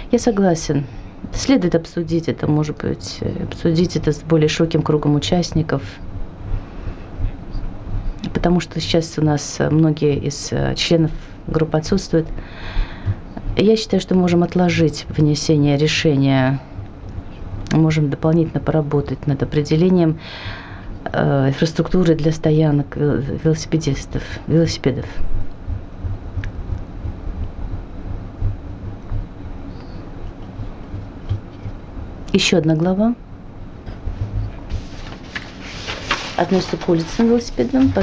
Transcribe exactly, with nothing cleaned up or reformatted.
Я согласен. Следует обсудить это, может быть, обсудить это с более широким кругом участников. Потому что сейчас у нас многие из членов группы отсутствуют. Я считаю, что можем отложить внесение решения. Можем дополнительно поработать над определением э, инфраструктуры для стоянок велосипедистов, велосипедов. Еще одна глава относится к улицам велосипедным.